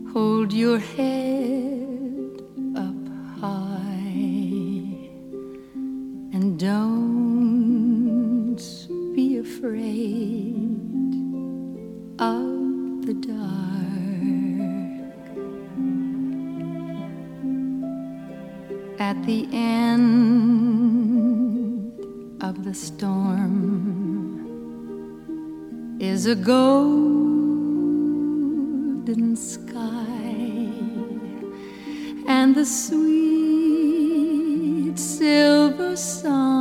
Hold your head up high and don't be afraid of the dark. At the end of the storm is a golden sky and the sweet silver song